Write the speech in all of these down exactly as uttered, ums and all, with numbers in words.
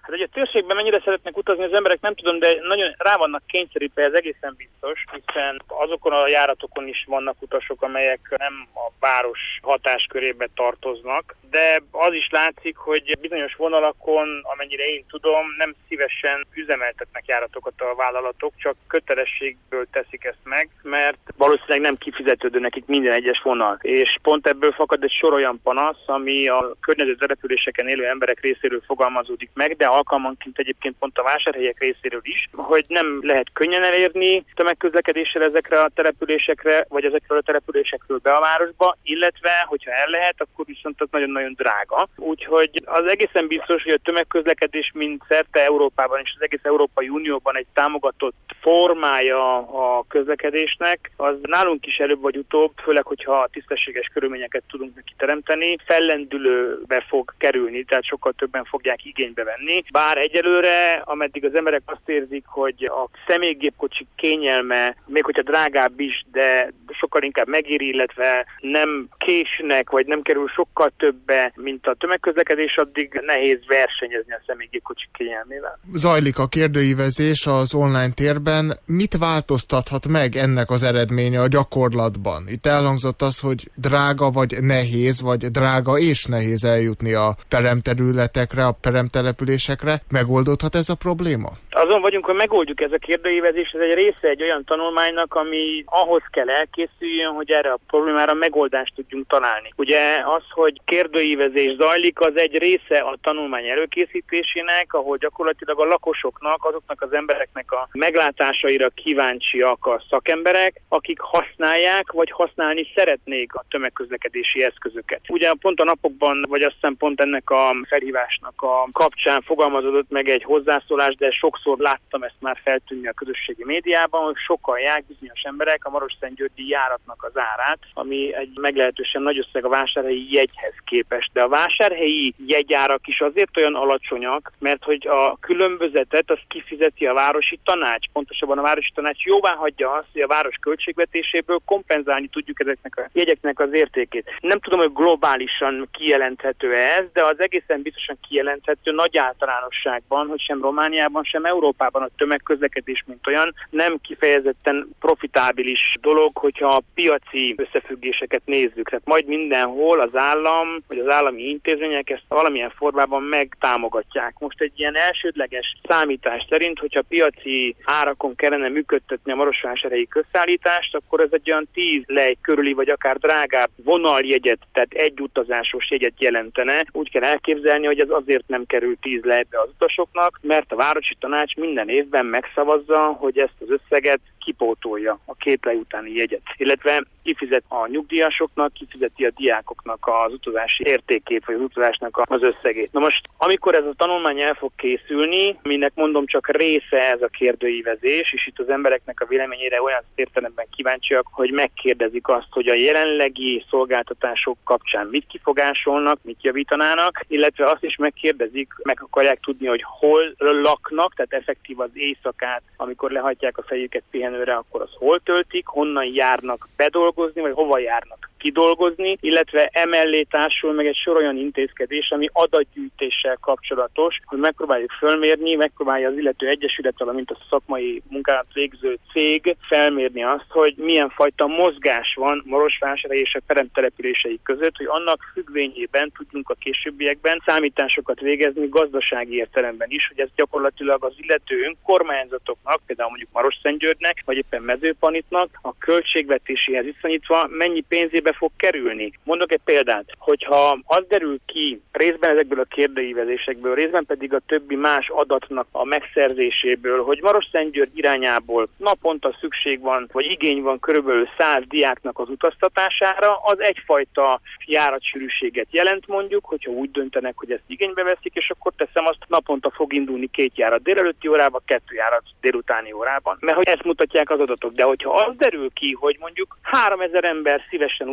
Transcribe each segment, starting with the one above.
Hát ugye a térségben mennyire szeretnek utazni az emberek, nem tudom, de nagyon rá vannak kényszerítve, ez egészen biztos, hiszen azokon a járatokon is vannak utasok, amelyek nem a város hatáskörébe tartoznak, de az is látszik, hogy bizonyos vonalakon, amennyire én tudom, nem szívesen üzemeltetnek járatokat a vállalatok, csak kötelességből teszik ezt meg, mert valószínűleg nem kifizetődő nekik minden egyes vonal. És pont ebből fakad egy sor olyan panasz, ami a környező településeken élő emberek részéről fogalmazódik meg, de alkalmanként egyébként pont a vásárhelyek részéről is, hogy nem lehet könnyen elérni tömegközlekedéssel ezekre a településekre, vagy ezekről a településekről be a városba, illetve, hogyha el lehet, akkor viszont az nagyon-nagyon drága. Úgyhogy az egészen biztos, hogy a tömegközlekedés mind szerte Európában és az egész Európai Unióban egy támogatott formája a közlekedésnek, az nálunk is előbb vagy utóbb, főleg, hogyha tisztességes körülményeket tudunk neki teremteni, fellendülőbe fog kerülni, tehát sokkal többen fogják igénybe venni. Bár egyelőre, ameddig az emberek azt érzik, hogy a személygépkocsik kényelme, még hogyha drágább is, de sokkal inkább megéri, illetve nem késnek, vagy nem kerül sokkal többe, mint a tömegközlekedés, addig nehéz versenyezni a személygépkocsik kényelmével. Zajlik a kérdőívezés az online térben. Mit változtathat meg ennek az eredménye a gyakorlatban? Itt elhangzott az, hogy drága vagy nehéz, vagy drága és nehéz eljutni a peremterületekre, a peremtelepülésekre. Megoldódhat ez a probléma? Azon vagyunk, hogy megoldjuk ez a kérdőívezés, ez egy része egy olyan tanulmánynak, ami ahhoz kell elkészüljön, hogy erre a problémára megoldást tudjunk találni. Ugye az, hogy kérdőívezés zajlik, az egy része a tanulmány előkészítésének, ahol gyakorlatilag a lakosoknak, azoknak az embereknek a meglátásaira kíváncsiak a szakemberek, akik használják, vagy használni szeretnék a tömegközlekedési eszközöket. Ugye pont a napokban, vagy azt hiszem pont ennek a felhívásnak a kapcsán fogalmazódott meg egy hozzászólás, de sokszor láttam ezt már feltűnni a közösségi médiában, hogy sokalják bizonyos emberek a Marosszentgyörgyi járatnak az árát, ami egy meglehetősen nagy összeg a vásárhelyi jegyhez képest. De a vásárhelyi jegyárak is azért olyan alacsonyak, mert hogy a különbözetet az kifizeti a városi tanács. Pontosabban a városi tanács jóvá hagyja azt, hogy a város költségvetéséből kompenzálni tudjuk ezeknek a jegyeknek az értékét. Nem tudom, hogy globálisan kijelenthető ez, de az egészen biztosan kijelenthető nagy általánosságban, hogy sem Romániában, sem Európában a tömegközlekedés, mint olyan, nem kifejezetten profitábilis dolog, hogyha a piaci összefüggéseket nézzük. Tehát majd mindenhol az állam, vagy az állami intézmények ezt valamilyen formában megtámogatják. Most egy ilyen elsődleges számítás szerint, hogyha piaci árakon kellene működtetni a marosvásárhelyi közszállítást, akkor ez egy olyan tíz lej körüli, vagy akár drágább vonaljegyet, tehát egy utazásos jegyet jelentene. Úgy kell elképzelni, hogy ez azért nem kerül tíz lejbe az utasoknak, mert a városi tanács minden évben megszavazza, hogy ezt az összeget kipótolja, a két lej utáni jegyet. Illetve kifizet a nyugdíjasoknak, kifizeti a diákoknak az utazási értékét, vagy az utazásnak az összegét. Na most, amikor ez a tanulmány el fog készülni, aminek mondom csak része ez a kérdőívezés, és itt az embereknek a véleményére olyan értelemben kíváncsiak, hogy megkérdezik azt, hogy a jelenlegi szolgáltatások kapcsán mit kifogásolnak, mit javítanának, illetve azt is megkérdezik, meg akarják tudni, hogy hol laknak, tehát effektív az éjszakát, amikor lehajtják a fejüket pihenőre, akkor az hol töltik, honnan járnak bedolgozni, vagy hova járnak kidolgozni, illetve emellé társul meg egy sor olyan intézkedés, ami adatgyűjtéssel kapcsolatos, hogy megpróbáljuk fölmérni, megpróbálja az illető egyesület, valamint a szakmai munkát végző cég felmérni azt, hogy milyen fajta mozgás van Marosvásárhely és a peremtelepülései között, hogy annak függvényében tudjunk a későbbiekben számításokat végezni gazdasági értelemben is, hogy ez gyakorlatilag az illető önkormányzatoknak, például mondjuk Marosszentgyörgynek, vagy éppen Mezőpanitnak a költségvetéséhez viszonyítva mennyi pénzébe fog kerülni. Mondok egy példát, hogyha az derül ki részben ezekből a kérdőívezésekből, részben pedig a többi más adatnak a megszerzéséből, hogy Marosszentgyörgy irányából naponta szükség van, vagy igény van körülbelül száz diáknak az utaztatására, az egyfajta járatsűrűséget jelent mondjuk, hogyha úgy döntenek, hogy ezt igénybe veszik, és akkor teszem azt, naponta fog indulni két járat délelőtti órában, kettő járat délutáni órában. Mert hogy ezt mutatják az adatok, de hogyha az derül ki, hogy mondjuk háromezer ember szívesen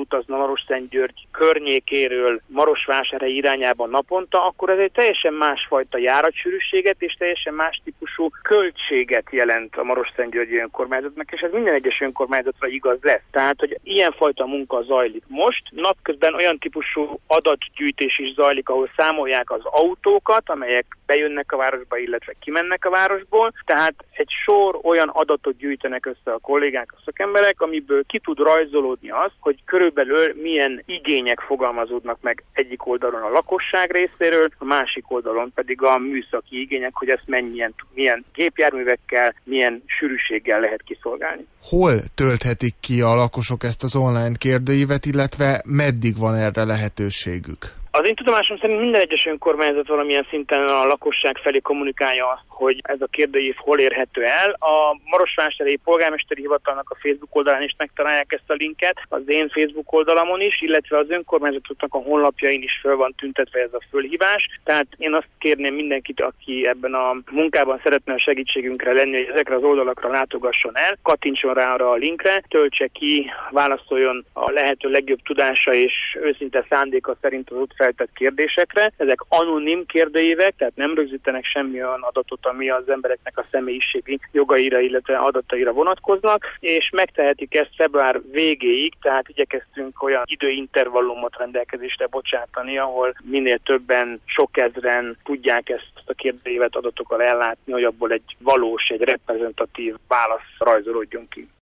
elutazna Maros-Szentgyörgy környékéről Marosvásárhely irányába naponta, akkor ez egy teljesen másfajta járatsűrűséget és teljesen más típusú költséget jelent a Maros-Szentgyörgyi önkormányzatnak, és ez minden egyes önkormányzatra igaz lesz. Tehát, hogy ilyenfajta munka zajlik most, napközben olyan típusú adatgyűjtés is zajlik, ahol számolják az autókat, amelyek bejönnek a városba, illetve kimennek a városból. Tehát egy sor olyan adatot gyűjtenek össze a kollégák, a szakemberek, amiből ki tud rajzolódni az, hogy körülbelül milyen igények fogalmazódnak meg egyik oldalon a lakosság részéről, a másik oldalon pedig a műszaki igények, hogy ezt mennyien, milyen gépjárművekkel, milyen sűrűséggel lehet kiszolgálni. Hol tölthetik ki a lakosok ezt az online kérdőívet, illetve meddig van erre lehetőségük? Az én tudomásom szerint minden egyes önkormányzat valamilyen szinten a lakosság felé kommunikálja azt, hogy ez a kérdőív hol érhető el. A Marosvásárhelyi Polgármesteri Hivatalnak a Facebook oldalán is megtalálják ezt a linket, az én Facebook oldalamon is, illetve az önkormányzatoknak a honlapjain is föl van tüntetve ez a fölhívás. Tehát én azt kérném mindenkit, aki ebben a munkában szeretne a segítségünkre lenni, hogy ezekre az oldalakra látogasson el, kattintson rá arra a linkre, töltse ki, válaszoljon a lehető legjobb tudása és őszinte szándéka szerint az ott feltett kérdésekre. Ezek anonim kérdőívek, tehát nem rögzítenek semmi olyan adatot, ami az embereknek a személyiségi jogaira, illetve adataira vonatkoznak, és megtehetik ezt február végéig, tehát igyekeztünk olyan időintervallumot rendelkezésre bocsátani, ahol minél többen, sok ezren tudják ezt a kérdőívet adatokkal ellátni, hogy abból egy valós, egy reprezentatív válasz rajzolódjon ki.